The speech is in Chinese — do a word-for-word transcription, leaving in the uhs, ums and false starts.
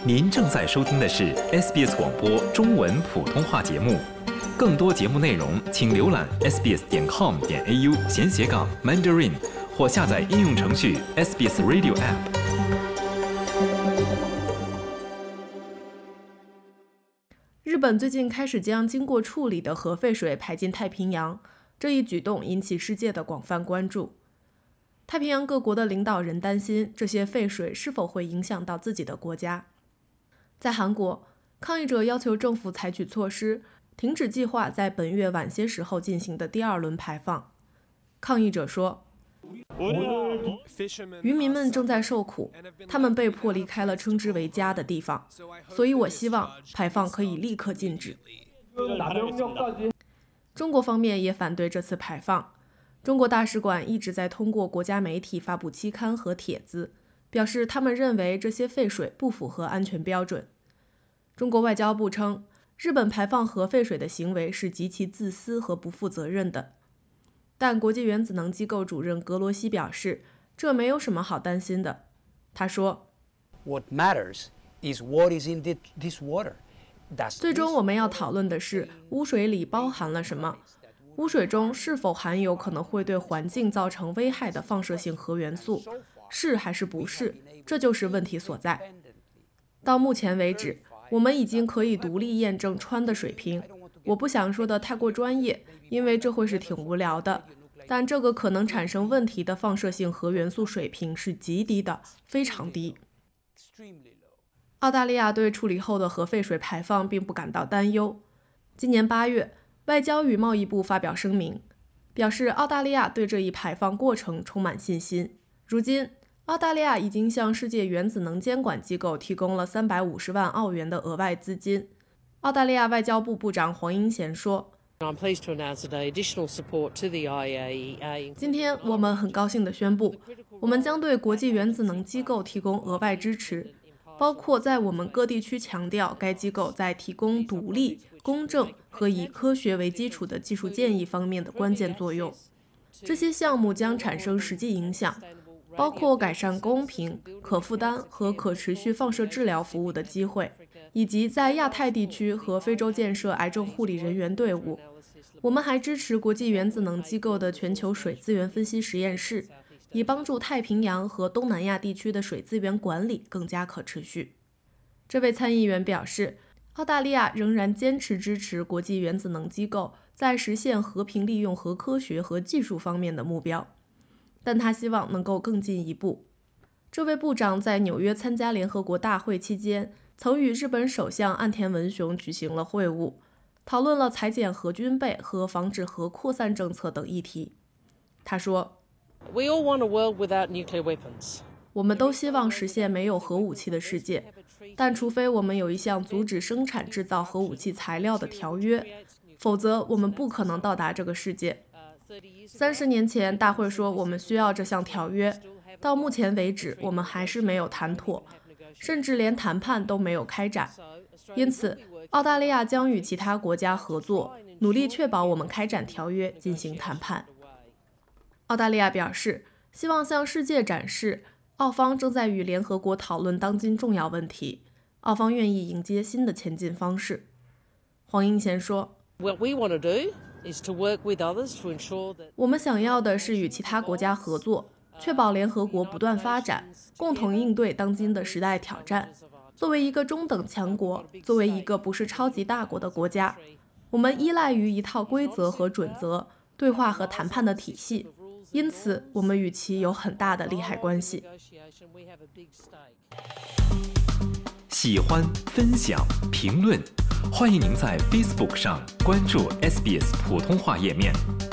您正在收听的是 S B S 广播中文普通话节目，更多节目内容请浏览 s b s 点 com 点 a u 闲斜杠 Mandarin 或下载应用程序 S B S Radio App。 日本最近开始将经过处理的核废水排进太平洋，这一举动引起世界的广泛关注。太平洋各国的领导人担心这些废水是否会影响到自己的国家。在韩国，抗议者要求政府采取措施，停止计划在本月晚些时候进行的第二轮排放。抗议者说，渔民们正在受苦，他们被迫离开了称之为家的地方，所以我希望排放可以立刻禁止。中国方面也反对这次排放，中国大使馆一直在通过国家媒体发布期刊和帖子，表示他们认为这些废水不符合安全标准。中国外交部称，日本排放核废水的行为是极其自私和不负责任的。但国际原子能机构主任格罗西表示，这没有什么好担心的。他说 What matters is what is in this water. 最终我们要讨论的是污水里包含了什么，污水中是否含有可能会对环境造成危害的放射性核元素，是还是不是，这就是问题所在。到目前为止，我们已经可以独立验证氚的水平，我不想说的太过专业，因为这会是挺无聊的，但这个可能产生问题的放射性核元素水平是极低的，非常低。澳大利亚对处理后的核废水排放并不感到担忧。今年八月，外交与贸易部发表声明，表示澳大利亚对这一排放过程充满信心。如今，澳大利亚已经向世界原子能监管机构提供了三百五十万澳元的额外资金。澳大利亚外交部部长黄英贤说，今天我们很高兴地宣布，我们将对国际原子能机构提供额外支持，包括在我们各地区强调该机构在提供独立、公正和以科学为基础的技术建议方面的关键作用。这些项目将产生实际影响，包括改善公平、可负担和可持续放射治疗服务的机会，以及在亚太地区和非洲建设癌症护理人员队伍。我们还支持国际原子能机构的全球水资源分析实验室，以帮助太平洋和东南亚地区的水资源管理更加可持续。这位参议员表示，澳大利亚仍然坚持支持国际原子能机构在实现和平利用核科学和技术方面的目标，但他希望能够更进一步。这位部长在纽约参加联合国大会期间，曾与日本首相岸田文雄举行了会晤，讨论了裁减核军备和防止核扩散政策等议题。他说， We all want a world without nuclear weapons. 我们都希望实现没有核武器的世界，但除非我们有一项阻止生产制造核武器材料的条约，否则我们不可能到达这个世界。三十年前，大会说我们需要这项条约，到目前为止，我们还是没有谈妥，甚至连谈判都没有开展。因此，澳大利亚将与其他国家合作，努力确保我们开展条约进行谈判。澳大利亚表示，希望向世界展示，澳方正在与联合国讨论当今重要问题，澳方愿意迎接新的前进方式。黄英贤说， What we want to do is to work with others to ensure that 我们想要的是与其他国家合作，确保联合国不断发展，共同应对当今的时代挑战。作为一个中等强国，作为一个不是超级大国的国家，我们依赖于一套规则和准则、对话和谈判的体系，因此我们与其有很大的利害关系。 喜欢、分享、评论，欢迎您在 Facebook 上关注 S B S 普通话页面。